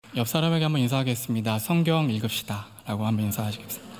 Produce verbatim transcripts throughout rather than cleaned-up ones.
옆 사람에게 한번 인사하겠습니다. 성경 읽읍시다 라고 한번 인사하시겠습니다.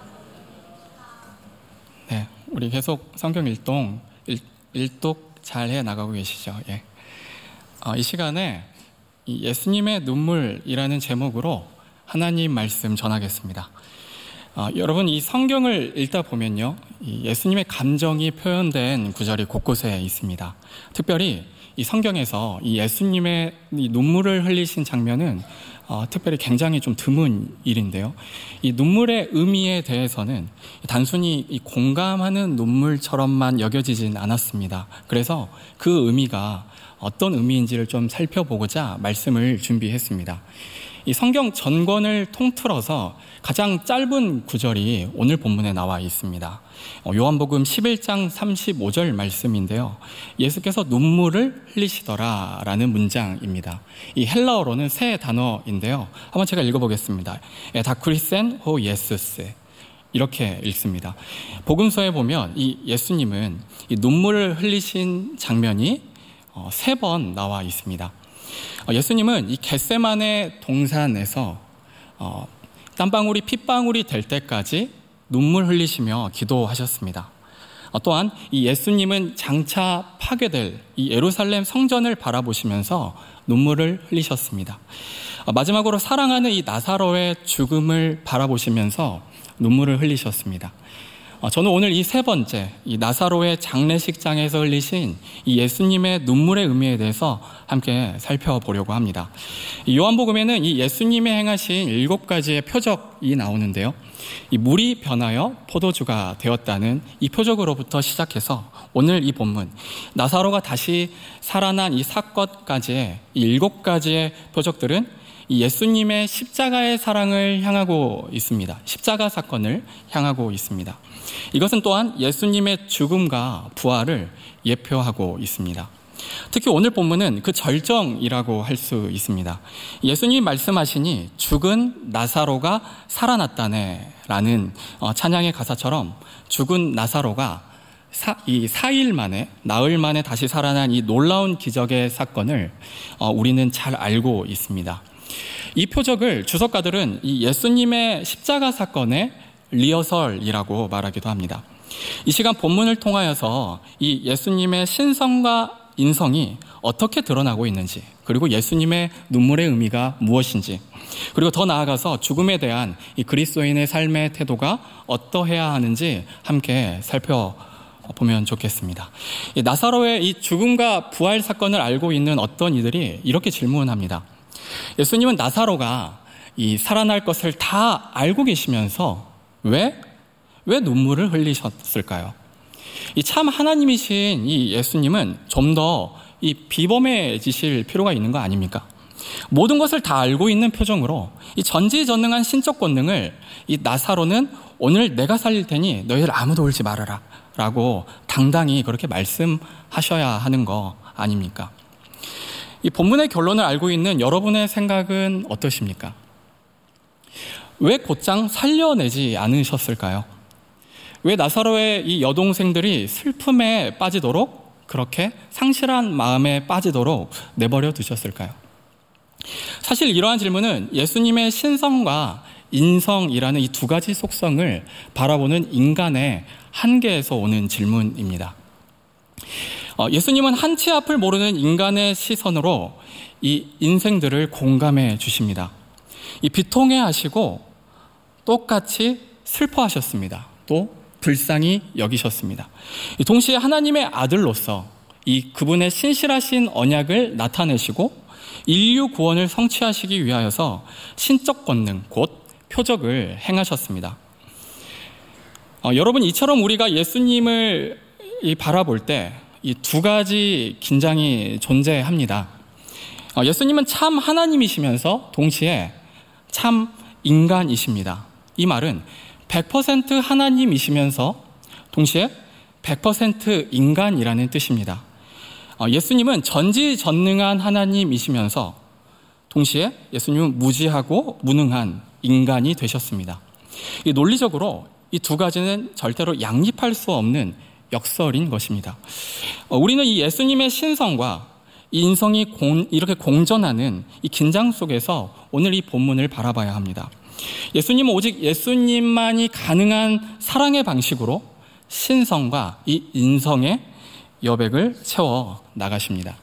네, 우리 계속 성경 일동, 일, 일독 잘 해나가고 계시죠? 예. 어, 이 시간에 이 예수님의 눈물이라는 제목으로 하나님 말씀 전하겠습니다. 어, 여러분, 이 성경을 읽다 보면요, 이 예수님의 감정이 표현된 구절이 곳곳에 있습니다. 특별히 이 성경에서 이 예수님의 이 눈물을 흘리신 장면은 어, 특별히 굉장히 좀 드문 일인데요. 이 눈물의 의미에 대해서는 단순히 이 공감하는 눈물처럼만 여겨지진 않았습니다. 그래서 그 의미가 어떤 의미인지를 좀 살펴보고자 말씀을 준비했습니다. 이 성경 전권을 통틀어서 가장 짧은 구절이 오늘 본문에 나와 있습니다. 요한복음 십일 장 삼십오 절 말씀인데요. 예수께서 눈물을 흘리시더라 라는 문장입니다. 이 헬라어로는 새 단어인데요. 한번 제가 읽어보겠습니다. 다크리센 호 예수스, 이렇게 읽습니다. 복음서에 보면 이 예수님은 이 눈물을 흘리신 장면이 세 번 나와 있습니다. 예수님은 이 겟세마네 동산에서 어, 땀방울이 핏방울이 될 때까지 눈물 흘리시며 기도하셨습니다. 어, 또한 이 예수님은 장차 파괴될 이 예루살렘 성전을 바라보시면서 눈물을 흘리셨습니다. 어, 마지막으로 사랑하는 이 나사로의 죽음을 바라보시면서 눈물을 흘리셨습니다. 저는 오늘 이 세 번째, 이 나사로의 장례식장에서 흘리신 이 예수님의 눈물의 의미에 대해서 함께 살펴보려고 합니다. 이 요한복음에는 이 예수님의 행하신 일곱 가지의 표적이 나오는데요. 이 물이 변하여 포도주가 되었다는 이 표적으로부터 시작해서 오늘 이 본문, 나사로가 다시 살아난 이 사건까지의 이 일곱 가지의 표적들은 이 예수님의 십자가의 사랑을 향하고 있습니다. 십자가 사건을 향하고 있습니다. 이것은 또한 예수님의 죽음과 부활을 예표하고 있습니다. 특히 오늘 본문은 그 절정이라고 할 수 있습니다. 예수님이 말씀하시니 죽은 나사로가 살아났다네 라는 찬양의 가사처럼 죽은 나사로가 사, 이 사일 만에, 나흘 만에 다시 살아난 이 놀라운 기적의 사건을 우리는 잘 알고 있습니다. 이 표적을 주석가들은 이 예수님의 십자가 사건의 리허설이라고 말하기도 합니다. 이 시간 본문을 통하여서 이 예수님의 신성과 인성이 어떻게 드러나고 있는지, 그리고 예수님의 눈물의 의미가 무엇인지, 그리고 더 나아가서 죽음에 대한 이 그리스도인의 삶의 태도가 어떠해야 하는지 함께 살펴보면 좋겠습니다. 이 나사로의 이 죽음과 부활 사건을 알고 있는 어떤 이들이 이렇게 질문합니다. 예수님은 나사로가 이 살아날 것을 다 알고 계시면서 왜, 왜 눈물을 흘리셨을까요? 이 참 하나님이신 이 예수님은 좀 더 이 비범해지실 필요가 있는 거 아닙니까? 모든 것을 다 알고 있는 표정으로 이 전지전능한 신적 권능을 이 나사로는 오늘 내가 살릴 테니 너희들 아무도 울지 말아라 라고 당당히 그렇게 말씀하셔야 하는 거 아닙니까? 이 본문의 결론을 알고 있는 여러분의 생각은 어떠십니까? 왜 곧장 살려내지 않으셨을까요? 왜 나사로의 이 여동생들이 슬픔에 빠지도록, 그렇게 상실한 마음에 빠지도록 내버려 두셨을까요? 사실 이러한 질문은 예수님의 신성과 인성이라는 이 두 가지 속성을 바라보는 인간의 한계에서 오는 질문입니다. 어, 예수님은 한치 앞을 모르는 인간의 시선으로 이 인생들을 공감해 주십니다. 이 비통해 하시고 똑같이 슬퍼하셨습니다. 또 불쌍히 여기셨습니다. 동시에 하나님의 아들로서 이 그분의 신실하신 언약을 나타내시고 인류 구원을 성취하시기 위하여서 신적 권능, 곧 표적을 행하셨습니다. 어, 여러분, 이처럼 우리가 예수님을 이 바라볼 때 이 두 가지 긴장이 존재합니다. 어, 예수님은 참 하나님이시면서 동시에 참 인간이십니다. 이 말은 백 퍼센트 하나님이시면서 동시에 백 퍼센트 인간이라는 뜻입니다. 어, 예수님은 전지전능한 하나님이시면서 동시에 예수님은 무지하고 무능한 인간이 되셨습니다. 이 논리적으로 이 두 가지는 절대로 양립할 수 없는 역설인 것입니다. 어, 우리는 이 예수님의 신성과 이 인성이 공, 이렇게 공존하는 이 긴장 속에서 오늘 이 본문을 바라봐야 합니다. 예수님은 오직 예수님만이 가능한 사랑의 방식으로 신성과 이 인성의 여백을 채워 나가십니다.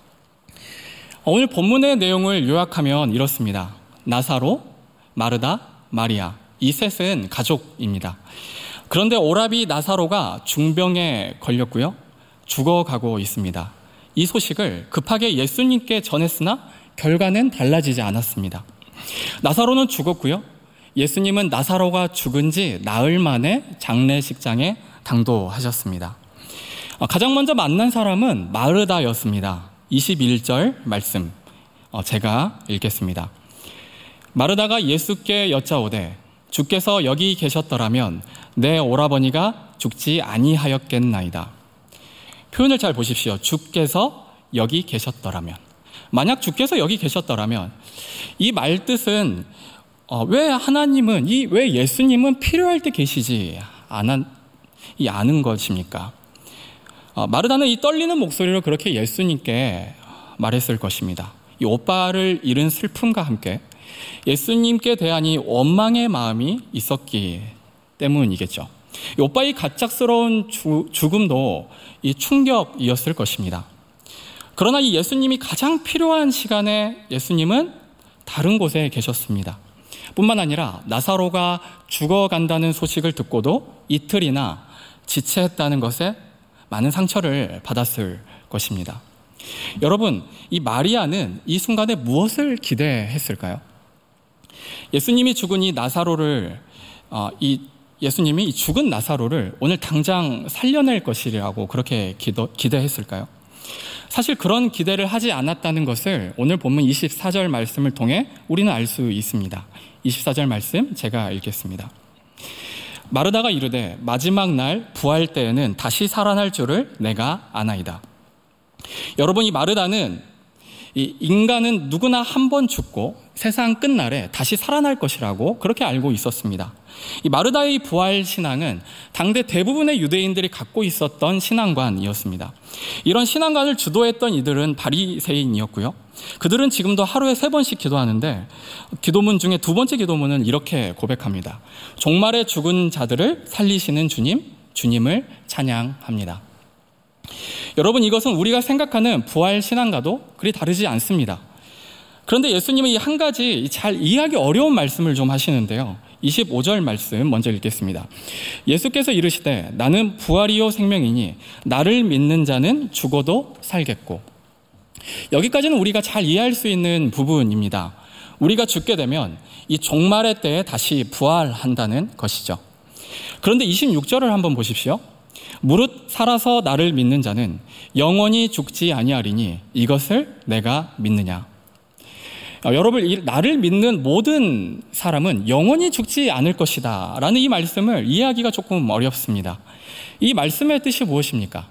오늘 본문의 내용을 요약하면 이렇습니다. 나사로, 마르다, 마리아, 이 셋은 가족입니다. 그런데 오라비 나사로가 중병에 걸렸고요. 죽어가고 있습니다. 이 소식을 급하게 예수님께 전했으나 결과는 달라지지 않았습니다. 나사로는 죽었고요. 예수님은 나사로가 죽은 지 나흘 만에 장례식장에 당도하셨습니다. 가장 먼저 만난 사람은 마르다였습니다. 이십일 절 말씀 제가 읽겠습니다. 마르다가 예수께 여짜오되 주께서 여기 계셨더라면 내 오라버니가 죽지 아니하였겠나이다. 표현을 잘 보십시오. 주께서 여기 계셨더라면. 만약 주께서 여기 계셨더라면 이 말뜻은 어, 왜 하나님은 이 왜 예수님은 필요할 때 계시지 않은 이 아는 것입니까? 어, 마르다는 이 떨리는 목소리로 그렇게 예수님께 말했을 것입니다. 이 오빠를 잃은 슬픔과 함께 예수님께 대한 이 원망의 마음이 있었기 때문이겠죠. 이 오빠의 갑작스러운 주, 죽음도 이 충격이었을 것입니다. 그러나 이 예수님이 가장 필요한 시간에 예수님은 다른 곳에 계셨습니다. 뿐만 아니라 나사로가 죽어간다는 소식을 듣고도 이틀이나 지체했다는 것에 많은 상처를 받았을 것입니다. 여러분, 이 마리아는 이 순간에 무엇을 기대했을까요? 예수님이 죽은 이 나사로를 어, 이 예수님이 이 죽은 나사로를 오늘 당장 살려낼 것이라고 그렇게 기도, 기대했을까요? 사실 그런 기대를 하지 않았다는 것을 오늘 본문 이십사 절 말씀을 통해 우리는 알 수 있습니다. 이십사 절 말씀 제가 읽겠습니다. 마르다가 이르되 마지막 날 부활 때에는 다시 살아날 줄을 내가 아나이다. 여러분, 이 마르다는 이 인간은 누구나 한 번 죽고 세상 끝날에 다시 살아날 것이라고 그렇게 알고 있었습니다. 이 마르다의 부활 신앙은 당대 대부분의 유대인들이 갖고 있었던 신앙관이었습니다. 이런 신앙관을 주도했던 이들은 바리새인이었고요. 그들은 지금도 하루에 세 번씩 기도하는데 기도문 중에 두 번째 기도문은 이렇게 고백합니다. 종말에 죽은 자들을 살리시는 주님, 주님을 찬양합니다. 여러분, 이것은 우리가 생각하는 부활 신앙과도 그리 다르지 않습니다. 그런데 예수님은 이 한 가지 잘 이해하기 어려운 말씀을 좀 하시는데요. 이십오 절 말씀 먼저 읽겠습니다. 예수께서 이르시되 나는 부활이요 생명이니 나를 믿는 자는 죽어도 살겠고. 여기까지는 우리가 잘 이해할 수 있는 부분입니다. 우리가 죽게 되면 이 종말의 때에 다시 부활한다는 것이죠. 그런데 이십육 절을 한번 보십시오. 무릇 살아서 나를 믿는 자는 영원히 죽지 아니하리니 이것을 내가 믿느냐. 여러분, 나를 믿는 모든 사람은 영원히 죽지 않을 것이다 라는 이 말씀을 이해하기가 조금 어렵습니다. 이 말씀의 뜻이 무엇입니까?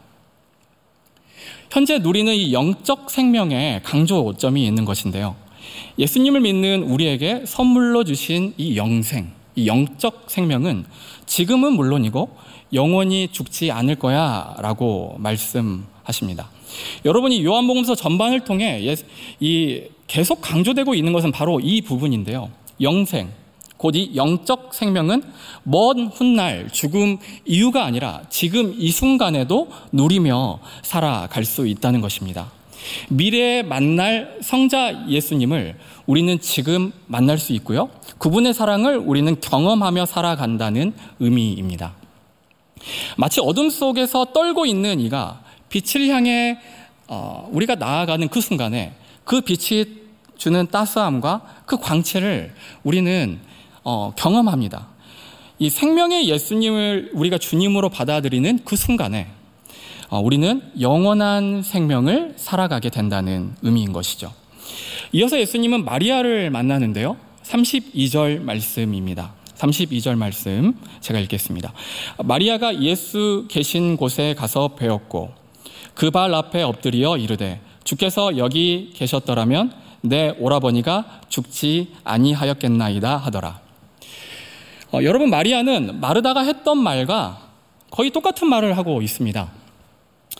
현재 누리는 이 영적 생명의 강조점이 있는 것인데요. 예수님을 믿는 우리에게 선물로 주신 이 영생, 이 영적 생명은 지금은 물론이고 영원히 죽지 않을 거야 라고 말씀하십니다. 여러분이 요한복음서 전반을 통해 이 계속 강조되고 있는 것은 바로 이 부분인데요. 영생, 곧 이 영적 생명은 먼 훗날 죽음 이유가 아니라 지금 이 순간에도 누리며 살아갈 수 있다는 것입니다. 미래에 만날 성자 예수님을 우리는 지금 만날 수 있고요. 그분의 사랑을 우리는 경험하며 살아간다는 의미입니다. 마치 어둠 속에서 떨고 있는 이가 빛을 향해 어, 우리가 나아가는 그 순간에 그 빛이 주는 따스함과 그 광채를 우리는 어, 경험합니다. 이 생명의 예수님을 우리가 주님으로 받아들이는 그 순간에 어, 우리는 영원한 생명을 살아가게 된다는 의미인 것이죠. 이어서 예수님은 마리아를 만나는데요. 삼십이 절 말씀입니다. 삼십이 절 말씀 제가 읽겠습니다. 마리아가 예수 계신 곳에 가서 배웠고 그 발 앞에 엎드려 이르되 주께서 여기 계셨더라면 내 오라버니가 죽지 아니하였겠나이다 하더라. 어, 여러분, 마리아는 마르다가 했던 말과 거의 똑같은 말을 하고 있습니다.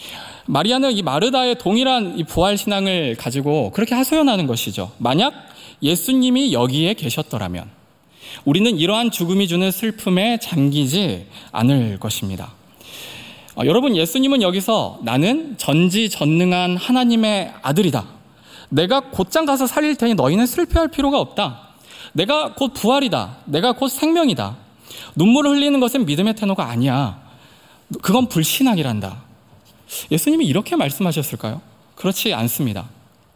마리아는 이 마르다의 동일한 이 부활 신앙을 가지고 그렇게 하소연하는 것이죠. 만약 예수님이 여기에 계셨더라면 우리는 이러한 죽음이 주는 슬픔에 잠기지 않을 것입니다. 어, 여러분, 예수님은 여기서 나는 전지전능한 하나님의 아들이다. 내가 곧장 가서 살릴 테니 너희는 슬퍼할 필요가 없다. 내가 곧 부활이다. 내가 곧 생명이다. 눈물을 흘리는 것은 믿음의 태도가 아니야. 그건 불신앙이란다. 예수님이 이렇게 말씀하셨을까요? 그렇지 않습니다.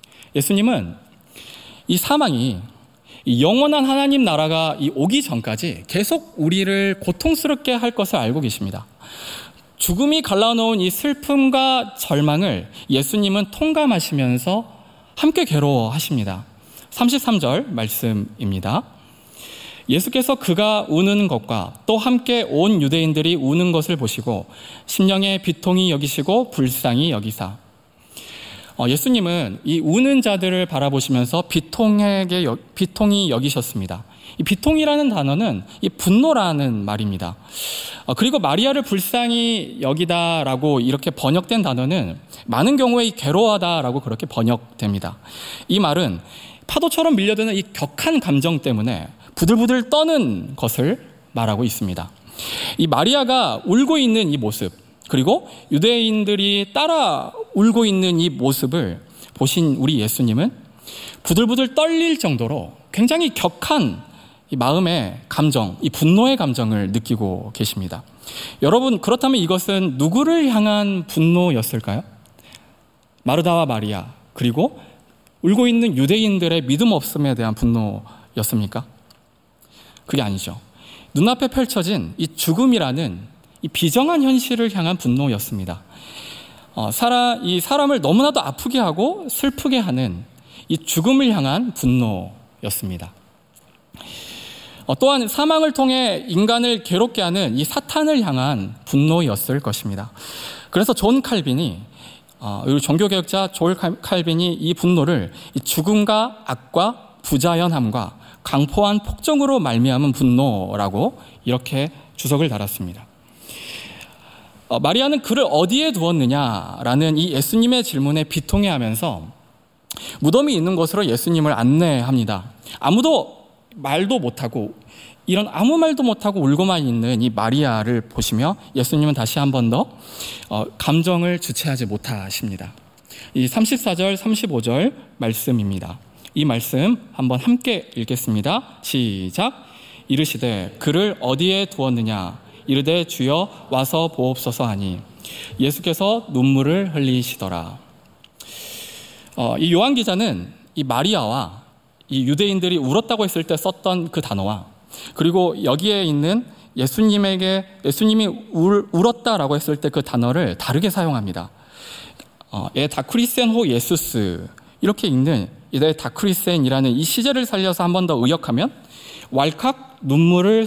예수님은 이 사망이 이 영원한 하나님 나라가 이 오기 전까지 계속 우리를 고통스럽게 할 것을 알고 계십니다. 죽음이 갈라놓은 이 슬픔과 절망을 예수님은 통감하시면서 함께 괴로워하십니다. 삼십삼 절 말씀입니다. 예수께서 그가 우는 것과 또 함께 온 유대인들이 우는 것을 보시고 심령에 비통히 여기시고 불쌍히 여기사. 어, 예수님은 이 우는 자들을 바라보시면서 비통하게 여, 비통히 여기셨습니다. 이 비통이라는 단어는 이 분노라는 말입니다. 어, 그리고 마리아를 불쌍히 여기다라고 이렇게 번역된 단어는 많은 경우에 이 괴로워하다라고 그렇게 번역됩니다. 이 말은 파도처럼 밀려드는 이 격한 감정 때문에 부들부들 떠는 것을 말하고 있습니다. 이 마리아가 울고 있는 이 모습, 그리고 유대인들이 따라 울고 있는 이 모습을 보신 우리 예수님은 부들부들 떨릴 정도로 굉장히 격한 이 마음의 감정, 이 분노의 감정을 느끼고 계십니다. 여러분, 그렇다면 이것은 누구를 향한 분노였을까요? 마르다와 마리아, 그리고 울고 있는 유대인들의 믿음 없음에 대한 분노였습니까? 그게 아니죠. 눈앞에 펼쳐진 이 죽음이라는 이 비정한 현실을 향한 분노였습니다. 어, 사람, 이 사람을 너무나도 아프게 하고 슬프게 하는 이 죽음을 향한 분노였습니다. 어, 또한 사망을 통해 인간을 괴롭게 하는 이 사탄을 향한 분노였을 것입니다. 그래서 존 칼빈이 어, 종교개혁자 존 칼빈이 이 분노를 이 죽음과 악과 부자연함과 강포한 폭정으로 말미암은 분노라고 이렇게 주석을 달았습니다. 어, 마리아는 그를 어디에 두었느냐라는 이 예수님의 질문에 비통해하면서 무덤이 있는 곳으로 예수님을 안내합니다. 아무도 말도 못하고 이런 아무 말도 못하고 울고만 있는 이 마리아를 보시며 예수님은 다시 한 번 더 어, 감정을 주체하지 못하십니다. 이 삼십사 절 삼십오 절 말씀입니다. 이 말씀 한번 함께 읽겠습니다. 시작. 이르시되 그를 어디에 두었느냐 이르되 주여 와서 보옵소서 하니 예수께서 눈물을 흘리시더라. 어, 이 요한 기자는 이 마리아와 이 유대인들이 울었다고 했을 때 썼던 그 단어와 그리고 여기에 있는 예수님에게 예수님이 울, 울었다라고 했을 때 그 단어를 다르게 사용합니다. 어, 에 다크리센 호 예수스 이렇게 읽는 이데 다크리센이라는 이 시제를 살려서 한 번 더 의역하면 왈칵 눈물을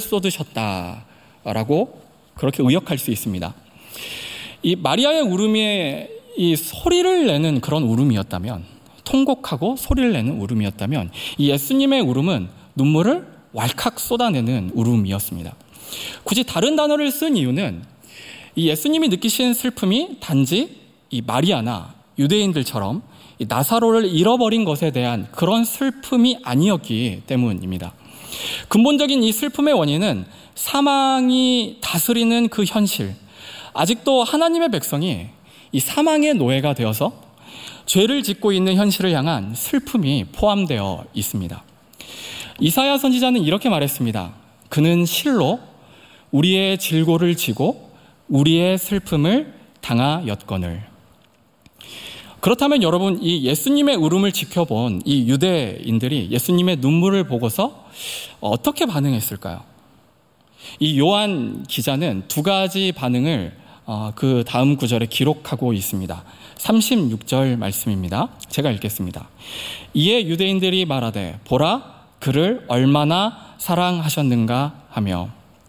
쏟으셨다라고 그렇게 의역할 수 있습니다. 이 마리아의 울음이 이 소리를 내는 그런 울음이었다면, 통곡하고 소리를 내는 울음이었다면 이 예수님의 울음은 눈물을 왈칵 쏟아내는 울음이었습니다. 굳이 다른 단어를 쓴 이유는 이 예수님이 느끼신 슬픔이 단지 이 마리아나 유대인들처럼 이 나사로를 잃어버린 것에 대한 그런 슬픔이 아니었기 때문입니다. 근본적인 이 슬픔의 원인은 사망이 다스리는 그 현실, 아직도 하나님의 백성이 이 사망의 노예가 되어서 죄를 짓고 있는 현실을 향한 슬픔이 포함되어 있습니다. 이사야 선지자는 이렇게 말했습니다. 그는 실로 우리의 질고를 지고 우리의 슬픔을 당하였거늘. 그렇다면 여러분, 이 예수님의 울음을 지켜본 이 유대인들이 예수님의 눈물을 보고서 어떻게 반응했을까요? 이 요한 기자는 두 가지 반응을 그 다음 구절에 기록하고 있습니다. 삼십육 절 말씀입니다. 제가 읽겠습니다. 이에 유대인들이 말하되 보라 그를 얼마나 사랑하셨는가 하며,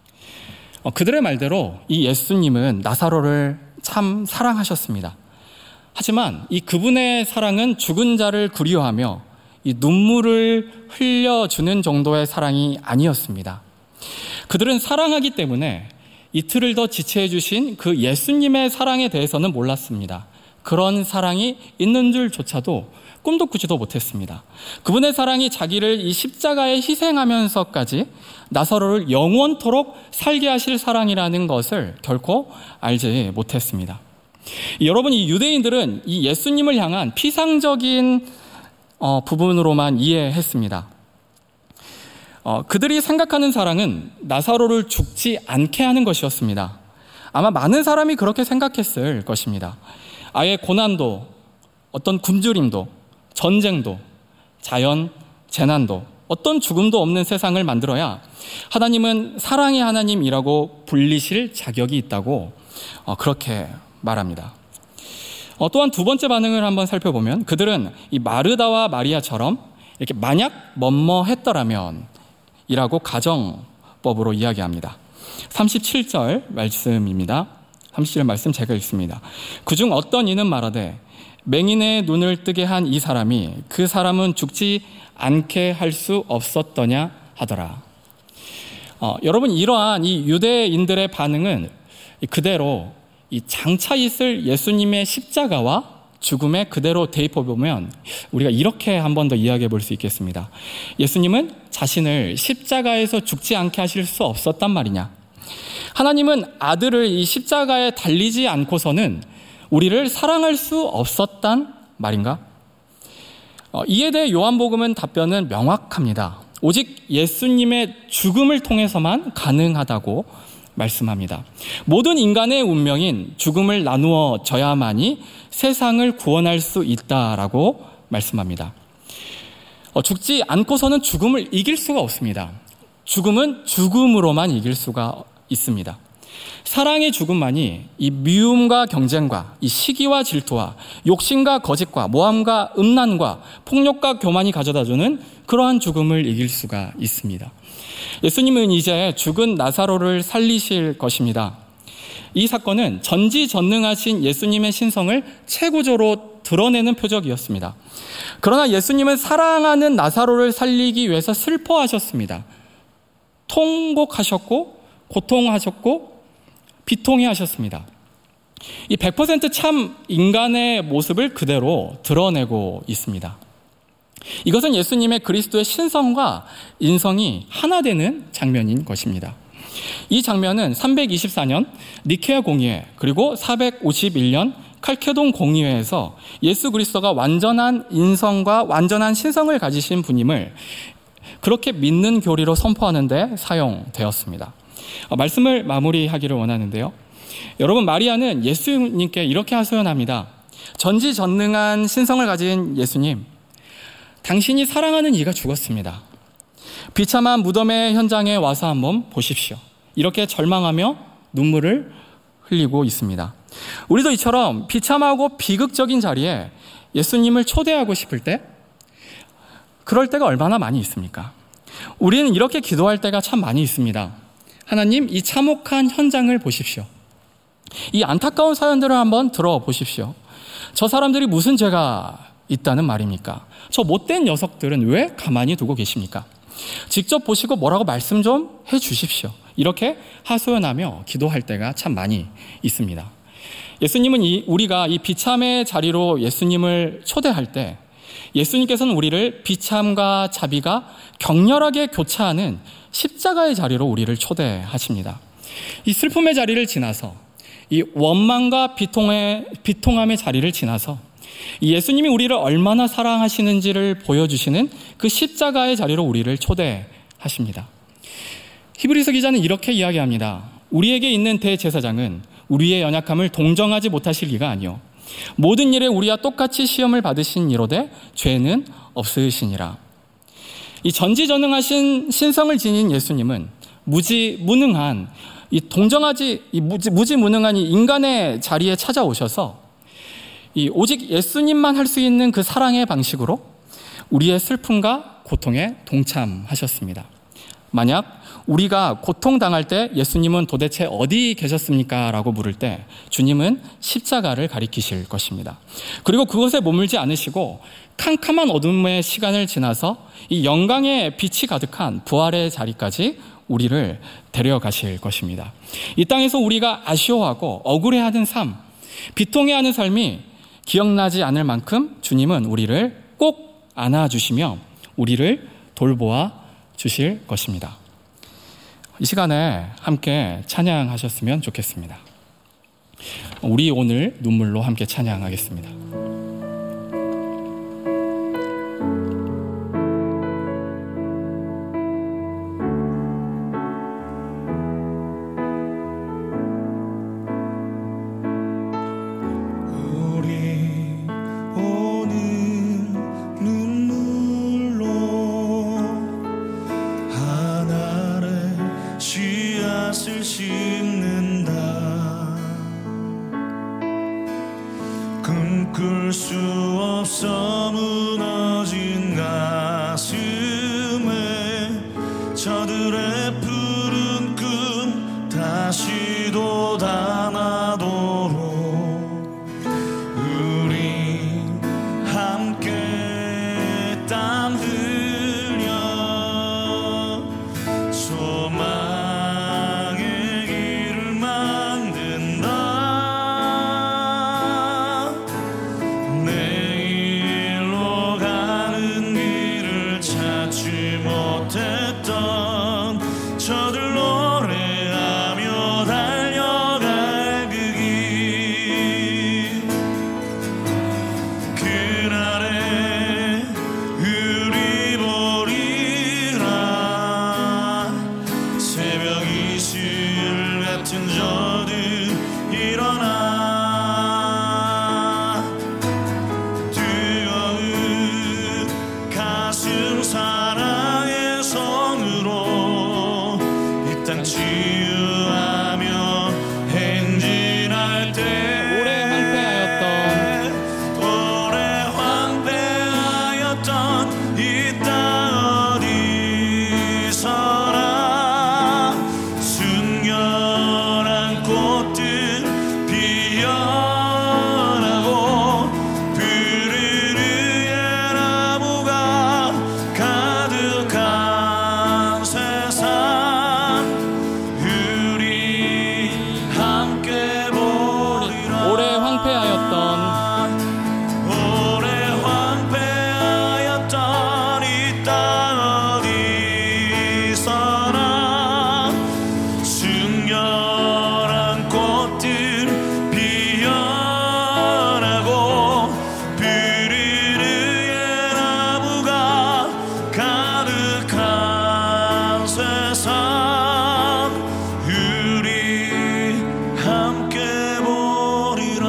그들의 말대로 이 예수님은 나사로를 참 사랑하셨습니다. 하지만 이 그분의 사랑은 죽은 자를 그리워하며 이 눈물을 흘려주는 정도의 사랑이 아니었습니다. 그들은 사랑하기 때문에 이틀을 더 지체해 주신 그 예수님의 사랑에 대해서는 몰랐습니다. 그런 사랑이 있는 줄조차도 꿈도 꾸지도 못했습니다. 그분의 사랑이 자기를 이 십자가에 희생하면서까지 나사로를 영원토록 살게 하실 사랑이라는 것을 결코 알지 못했습니다. 여러분, 이 유대인들은 이 예수님을 향한 피상적인 어, 부분으로만 이해했습니다. 어, 그들이 생각하는 사랑은 나사로를 죽지 않게 하는 것이었습니다. 아마 많은 사람이 그렇게 생각했을 것입니다. 아예 고난도, 어떤 굶주림도, 전쟁도, 자연, 재난도, 어떤 죽음도 없는 세상을 만들어야 하나님은 사랑의 하나님이라고 불리실 자격이 있다고 어, 그렇게 말합니다. 어, 또한 두 번째 반응을 한번 살펴보면 그들은 이 마르다와 마리아처럼 이렇게 만약 뭐뭐 했더라면 이라고 가정법으로 이야기합니다. 삼십칠 절 말씀입니다. 삼십칠 절 말씀 제가 읽습니다. 그중 어떤 이는 말하되 맹인의 눈을 뜨게 한 이 사람이 그 사람은 죽지 않게 할 수 없었더냐 하더라. 어, 여러분, 이러한 이 유대인들의 반응은 그대로 이 장차 있을 예수님의 십자가와 죽음에 그대로 대입해 보면 우리가 이렇게 한 번 더 이야기해 볼 수 있겠습니다. 예수님은 자신을 십자가에서 죽지 않게 하실 수 없었단 말이냐? 하나님은 아들을 이 십자가에 달리지 않고서는 우리를 사랑할 수 없었단 말인가? 어, 이에 대해 요한복음은 답변은 명확합니다. 오직 예수님의 죽음을 통해서만 가능하다고 말씀합니다. 모든 인간의 운명인 죽음을 나누어 져야만이 세상을 구원할 수 있다라고 말씀합니다. 어, 죽지 않고서는 죽음을 이길 수가 없습니다. 죽음은 죽음으로만 이길 수가 있습니다. 사랑의 죽음만이 이 미움과 경쟁과 이 시기와 질투와 욕심과 거짓과 모함과 음란과 폭력과 교만이 가져다주는 그러한 죽음을 이길 수가 있습니다. 예수님은 이제 죽은 나사로를 살리실 것입니다. 이 사건은 전지전능하신 예수님의 신성을 최고조로 드러내는 표적이었습니다. 그러나 예수님은 사랑하는 나사로를 살리기 위해서 슬퍼하셨습니다. 통곡하셨고 고통하셨고 비통해 하셨습니다. 이 백 퍼센트 참 인간의 모습을 그대로 드러내고 있습니다. 이것은 예수님의 그리스도의 신성과 인성이 하나 되는 장면인 것입니다. 이 장면은 삼백이십사 년 니케아 공의회 그리고 사백오십일 년 칼케돈 공의회에서 예수 그리스도가 완전한 인성과 완전한 신성을 가지신 분임을 그렇게 믿는 교리로 선포하는 데 사용되었습니다. 말씀을 마무리하기를 원하는데요. 여러분, 마리아는 예수님께 이렇게 하소연합니다. 전지전능한 신성을 가진 예수님, 당신이 사랑하는 이가 죽었습니다. 비참한 무덤의 현장에 와서 한번 보십시오. 이렇게 절망하며 눈물을 흘리고 있습니다. 우리도 이처럼 비참하고 비극적인 자리에 예수님을 초대하고 싶을 때 그럴 때가 얼마나 많이 있습니까? 우리는 이렇게 기도할 때가 참 많이 있습니다. 하나님, 이 참혹한 현장을 보십시오. 이 안타까운 사연들을 한번 들어보십시오. 저 사람들이 무슨 죄가 있다는 말입니까? 저 못된 녀석들은 왜 가만히 두고 계십니까? 직접 보시고 뭐라고 말씀 좀 해주십시오. 이렇게 하소연하며 기도할 때가 참 많이 있습니다. 예수님은 이, 우리가 이 비참의 자리로 예수님을 초대할 때 예수님께서는 우리를 비참과 자비가 격렬하게 교차하는 십자가의 자리로 우리를 초대하십니다. 이 슬픔의 자리를 지나서 이 원망과 비통의, 비통함의 자리를 지나서 예수님이 우리를 얼마나 사랑하시는지를 보여주시는 그 십자가의 자리로 우리를 초대하십니다. 히브리서 기자는 이렇게 이야기합니다. 우리에게 있는 대제사장은 우리의 연약함을 동정하지 못하실 리가 아니요 모든 일에 우리와 똑같이 시험을 받으신 이로되 죄는 없으시니라. 이 전지전능하신 신성을 지닌 예수님은 무지무능한 이 동정하지 이 무지, 무지무능한 이 인간의 자리에 찾아오셔서 이 오직 예수님만 할 수 있는 그 사랑의 방식으로 우리의 슬픔과 고통에 동참하셨습니다. 만약 우리가 고통당할 때 예수님은 도대체 어디 계셨습니까? 라고 물을 때 주님은 십자가를 가리키실 것입니다. 그리고 그곳에 머물지 않으시고 캄캄한 어둠의 시간을 지나서 이 영광의 빛이 가득한 부활의 자리까지 우리를 데려가실 것입니다. 이 땅에서 우리가 아쉬워하고 억울해하는 삶, 비통해하는 삶이 기억나지 않을 만큼 주님은 우리를 꼭 안아주시며 우리를 돌보아 주실 것입니다. 이 시간에 함께 찬양하셨으면 좋겠습니다. 우리 오늘 눈물로 함께 찬양하겠습니다. 꿈꿀 수 없어 무너진 가슴에 저들의 푸른 꿈 다시 돋아나도록 우리 함께 땀 흘려 소망의 길을 만든다. 내일로 가는 길을 찾지 못했던 저들 노래하며 달려갈 그 길, 그날에 우리 보리라. 새벽 이슬 같은 저들 일어나 뜨거운 가슴 사랑의 손으로 이 땅 치유하며 행진할 때 오래 황폐하였던 오래 황폐하였던 이 땅 어디서나 순결한 꽃들 피어나고 푸른 위에 나무가 가득한 세상 우리 함께 보리라. 오래 황폐하였던 오래 황폐하였던 이 땅 어디서나 순결한 꽃들 피어나고 푸른 위에 나무가 가득한 세상 우리 함께 보리라.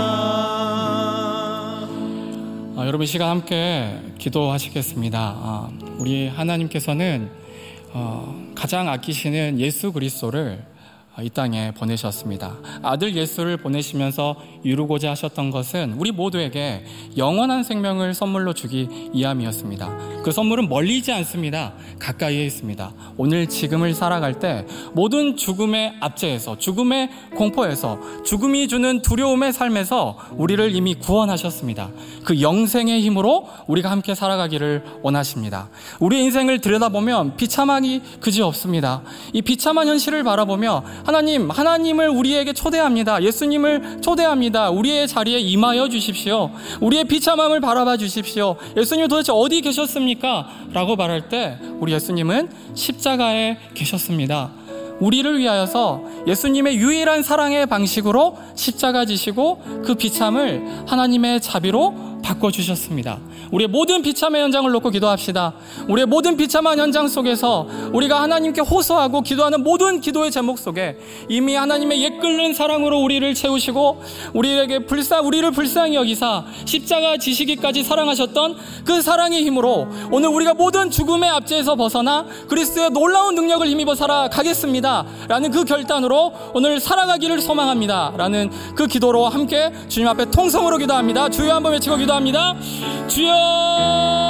아, 여러분 이 시간 함께 기도하시겠습니다. 아, 우리 하나님께서는 어, 가장 아끼시는 예수 그리스도를 이 땅에 보내셨습니다. 아들 예수를 보내시면서 이루고자 하셨던 것은 우리 모두에게 영원한 생명을 선물로 주기 위함이었습니다. 그 선물은 멀리지 않습니다. 가까이에 있습니다. 오늘 지금을 살아갈 때 모든 죽음의 압제에서, 죽음의 공포에서, 죽음이 주는 두려움의 삶에서 우리를 이미 구원하셨습니다. 그 영생의 힘으로 우리가 함께 살아가기를 원하십니다. 우리 인생을 들여다보면 비참하기 그지없습니다. 이 비참한 현실을 바라보며 하나님, 하나님을 우리에게 초대합니다. 예수님을 초대합니다. 우리의 자리에 임하여 주십시오. 우리의 비참함을 바라봐 주십시오. 예수님 도대체 어디 계셨습니까? 라고 말할 때 우리 예수님은 십자가에 계셨습니다. 우리를 위하여서 예수님의 유일한 사랑의 방식으로 십자가 지시고 그 비참을 하나님의 자비로 바꿔주셨습니다. 우리의 모든 비참의 현장을 놓고 기도합시다. 우리의 모든 비참한 현장 속에서 우리가 하나님께 호소하고 기도하는 모든 기도의 제목 속에 이미 하나님의 옛끓는 사랑으로 우리를 채우시고 우리에게 불쌍, 우리를 불쌍히 여기사 십자가 지시기까지 사랑하셨던 그 사랑의 힘으로 오늘 우리가 모든 죽음의 압제에서 벗어나 그리스도의 놀라운 능력을 힘입어 살아가겠습니다 라는 그 결단으로 오늘 살아가기를 소망합니다 라는 그 기도로 함께 주님 앞에 통성으로 기도합니다. 주여 한번 외치고 기도합니다. 주여